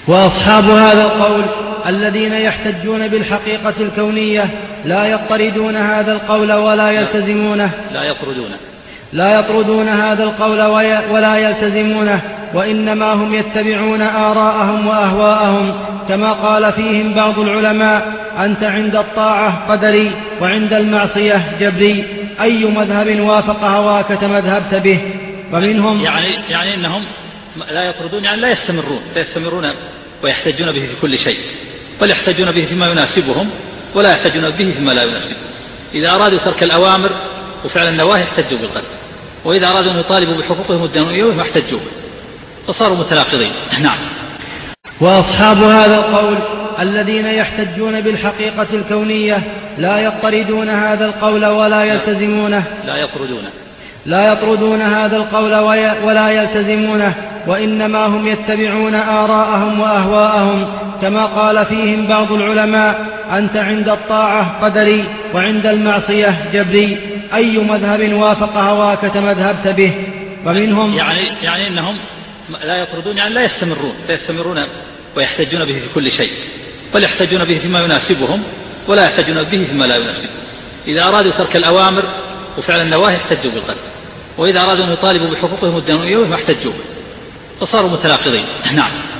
وأصحاب هذا القول الذين يحتجون بالحقيقة الكونية لا يطردون هذا القول لا يطردون هذا القول ولا يلتزمونه، وإنما هم يتبعون آراءهم وأهواءهم، كما قال فيهم بعض العلماء: أنت عند الطاعة قدري وعند المعصية جبري، أي مذهب وافق هواك تمذهبت به. ومنهم يعني إنهم لا يطردون، يعني لا يستمرون ويحتجون به في كل شيء، بل يحتجون به فيما يناسبهم ولا يحتجون به فيما لا يناسبهم. إذا أرادوا ترك الأوامر وفعل النواهي احتجوا بالقدر، وإذا أرادوا أن يطالبوا بحقوقهم الدنيوية احتجوا به، فصاروا متناقضين. نعم. وأصحاب هذا القول الذين يحتجون بالحقيقة الكونية لا يطردون هذا القول لا يطردون هذا القول ولا يلتزمونه، وإنما هم يتبعون آراءهم وأهواءهم، كما قال فيهم بعض العلماء: أنت عند الطاعة قدري وعند المعصية جبري، أي مذهب وافق هواك تمذهبت به. ومنهم يعني إنهم لا يطردون، يعني لا يستمرون ويحتجون به في كل شيء، بل يحتجون به فيما يناسبهم ولا يحتجون به فيما لا يناسبهم. إذا أرادوا ترك الأوامر وفعل النواهي احتجوا بالقدر، وإذا أرادوا أن يطالبوا بحقوقهم الدنيوية احتجوا به، فصاروا متناقضين. نعم.